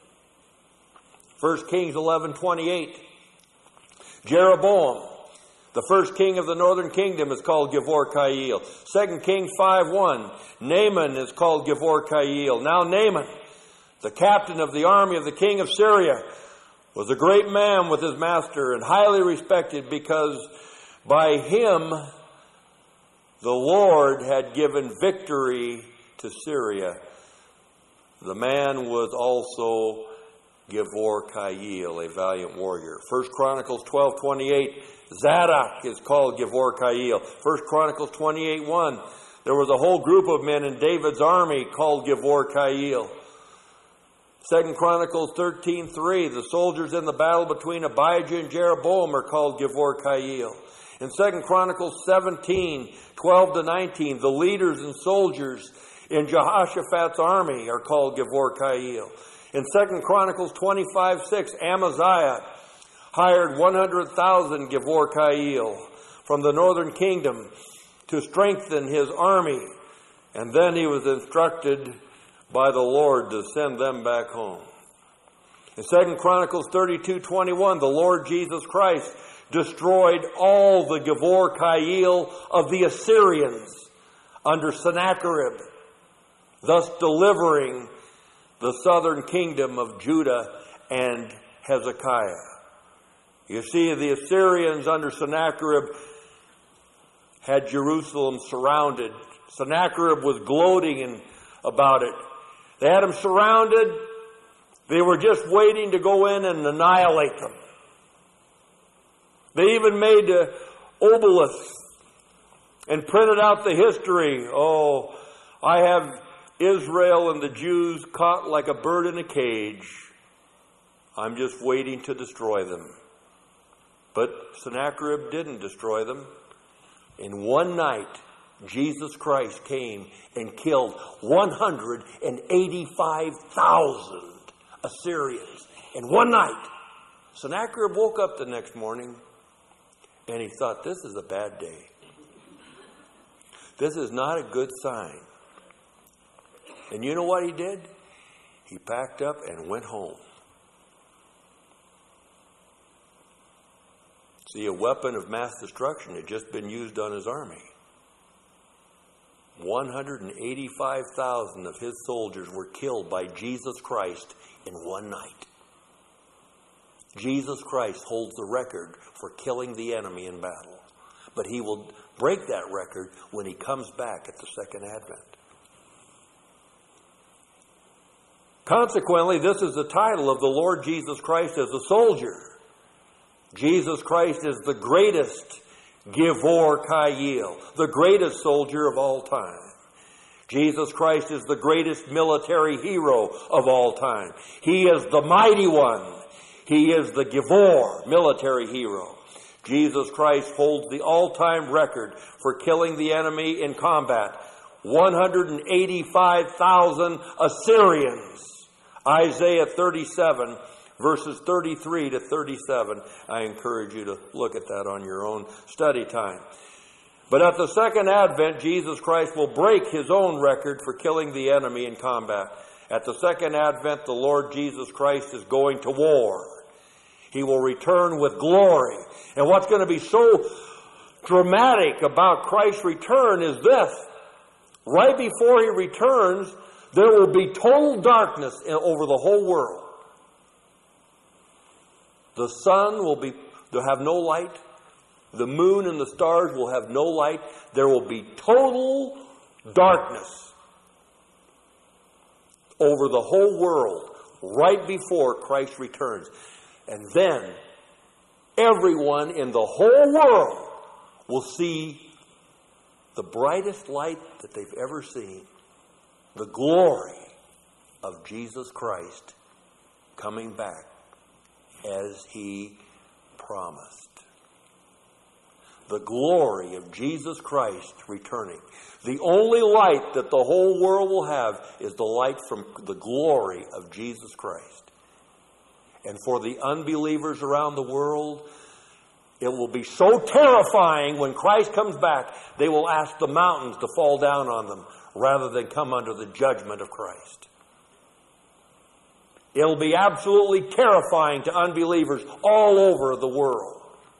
1 Kings 11:28. Jeroboam, the first king of the northern kingdom, is called Givor Kayil. 2 Kings 5:1. Naaman is called Givor Kayil. Now Naaman, the captain of the army of the king of Syria, was a great man with his master and highly respected because by him the Lord had given victory to Syria. The man was also Givor Kayil, a valiant warrior. 1 Chronicles 12:28. Zadok is called Givor Kayil. 1 Chronicles 28:1. There was a whole group of men in David's army called Givor Kayil. 2 Chronicles 13:3, the soldiers in the battle between Abijah and Jeroboam are called Givor Ka'il. In 2 Chronicles 17:12-19, the leaders and soldiers in Jehoshaphat's army are called Givor Ka'il. In 2 Chronicles 25:6, Amaziah hired 100,000 Givor Ka'il from the northern kingdom to strengthen his army. And then he was instructed by the Lord to send them back home. In 2 Chronicles 32:21, the Lord Jesus Christ destroyed all the Givor Ka'il of the Assyrians under Sennacherib, thus delivering the southern kingdom of Judah and Hezekiah. You see, the Assyrians under Sennacherib had Jerusalem surrounded. Sennacherib was gloating about it. They had them surrounded. They were just waiting to go in and annihilate them. They even made obelisks and printed out the history. Oh, I have Israel and the Jews caught like a bird in a cage. I'm just waiting to destroy them. But Sennacherib didn't destroy them. In one night, Jesus Christ came and killed 185,000 Assyrians in one night. Sennacherib woke up the next morning and he thought, this is a bad day. This is not a good sign. And you know what he did? He packed up and went home. See, a weapon of mass destruction had just been used on his army. 185,000 of his soldiers were killed by Jesus Christ in one night. Jesus Christ holds the record for killing the enemy in battle. But he will break that record when he comes back at the second advent. Consequently, this is the title of the Lord Jesus Christ as a soldier. Jesus Christ is the greatest Givor Ka'il, the greatest soldier of all time. Jesus Christ is the greatest military hero of all time. He is the mighty one. He is the Givor, military hero. Jesus Christ holds the all-time record for killing the enemy in combat. 185,000 Assyrians. Isaiah 37, verses 33 to 37. I encourage you to look at that on your own study time. But at the second advent, Jesus Christ will break his own record for killing the enemy in combat. At the second advent, the Lord Jesus Christ is going to war. He will return with glory. And what's going to be so dramatic about Christ's return is this. Right before he returns, there will be total darkness over the whole world. The sun will have no light. The moon and the stars will have no light. There will be total darkness over the whole world right before Christ returns. And then everyone in the whole world will see the brightest light that they've ever seen. The glory of Jesus Christ coming back as he promised. The glory of Jesus Christ returning. The only light that the whole world will have is the light from the glory of Jesus Christ. And for the unbelievers around the world, it will be so terrifying when Christ comes back, they will ask the mountains to fall down on them rather than come under the judgment of Christ. It will be absolutely terrifying to unbelievers all over the world.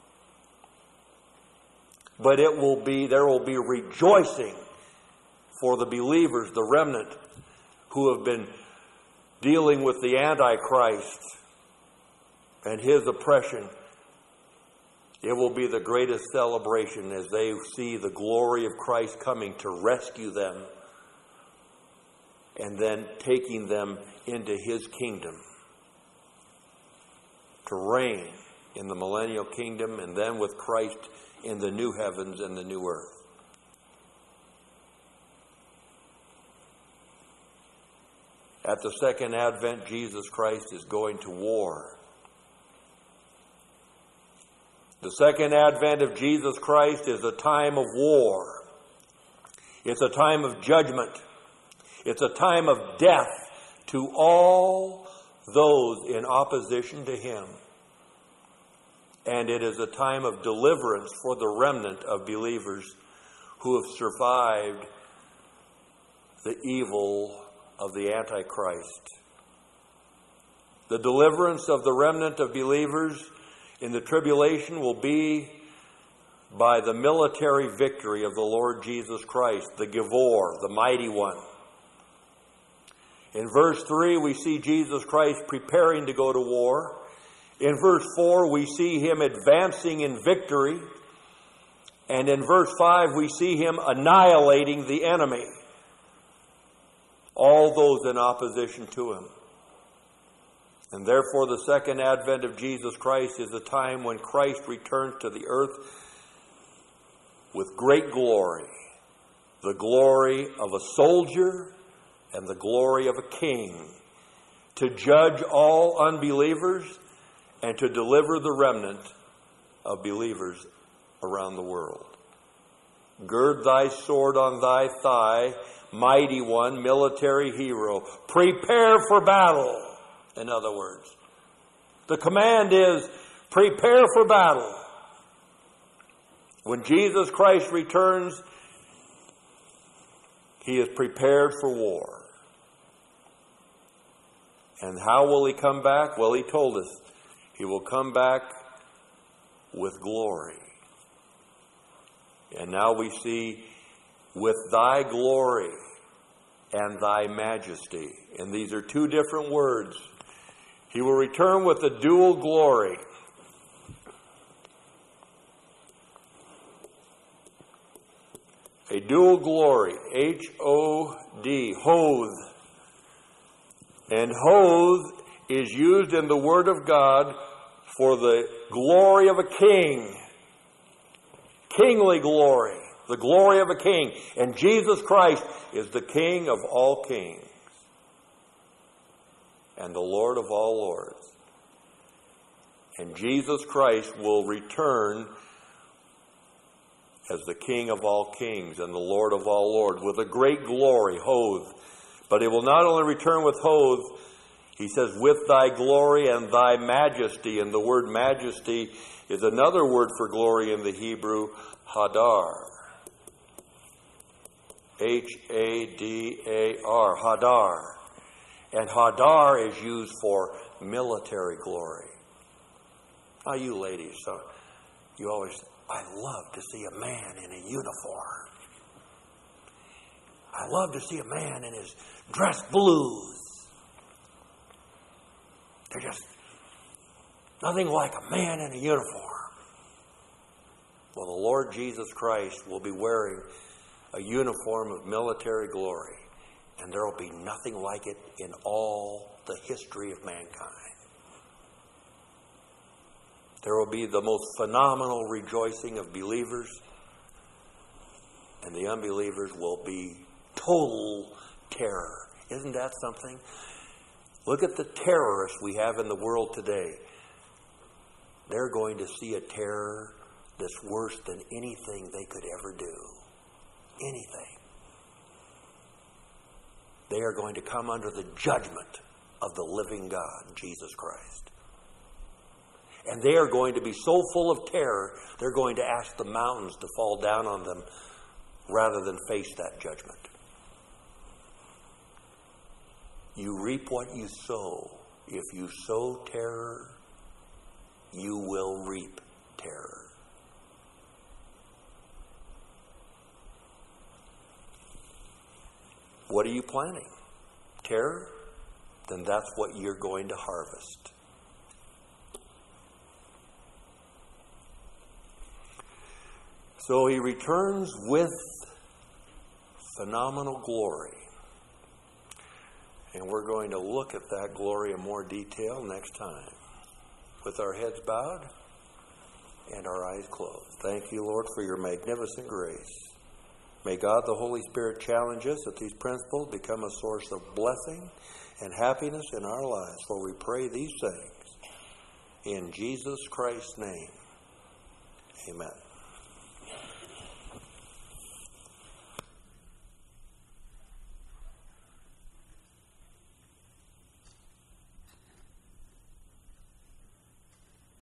But there will be rejoicing for the believers, the remnant, who have been dealing with the Antichrist and his oppression. It will be the greatest celebration as they see the glory of Christ coming to rescue them and then taking them into his kingdom to reign in the millennial kingdom and then with Christ in the new heavens and the new earth. At the second advent, Jesus Christ is going to war. The second advent of Jesus Christ is a time of war. It's a time of judgment. It's a time of death to all those in opposition to him. And it is a time of deliverance for the remnant of believers who have survived the evil of the Antichrist. The deliverance of the remnant of believers in the tribulation will be by the military victory of the Lord Jesus Christ, the Givor, the mighty one. In verse 3, we see Jesus Christ preparing to go to war. In verse 4, we see him advancing in victory. And in verse 5, we see him annihilating the enemy, all those in opposition to him. And therefore, the second advent of Jesus Christ is a time when Christ returns to the earth with great glory, the glory of a soldier and the glory of a king, to judge all unbelievers and to deliver the remnant of believers around the world. Gird thy sword on thy thigh, mighty one, military hero. Prepare for battle, in other words. The command is, prepare for battle. When Jesus Christ returns, he is prepared for war. And how will he come back? Well, he told us he will come back with glory. And now we see, with thy glory and thy majesty. And these are two different words. He will return with a dual glory. A dual glory. H-O-D. Hoth. And Hoth is used in the Word of God for the glory of a king. Kingly glory. The glory of a king. And Jesus Christ is the King of all kings. And the Lord of all lords. And Jesus Christ will return as the King of all kings and the Lord of all lords with a great glory, Hoth. But he will not only return with Hoth, he says, with thy glory and thy majesty. And the word majesty is another word for glory in the Hebrew, Hadar. H-A-D-A-R, Hadar. And Hadar is used for military glory. Now you ladies, you always, I love to see a man in a uniform. I love to see a man in his dress blues. They're just nothing like a man in a uniform. Well, the Lord Jesus Christ will be wearing a uniform of military glory, and there will be nothing like it in all the history of mankind. There will be the most phenomenal rejoicing of believers, and the unbelievers will be total terror. Isn't that something? Look at the terrorists we have in the world today. They're going to see a terror that's worse than anything they could ever do. Anything. They are going to come under the judgment of the living God, Jesus Christ. And they are going to be so full of terror, they're going to ask the mountains to fall down on them rather than face that judgment. You reap what you sow. If you sow terror, you will reap terror. What are you planting? Terror? Then that's what you're going to harvest. So he returns with phenomenal glory. And we're going to look at that glory in more detail next time. With our heads bowed and our eyes closed. Thank you, Lord, for your magnificent grace. May God the Holy Spirit challenge us that these principles become a source of blessing and happiness in our lives. For we pray these things in Jesus Christ's name. Amen.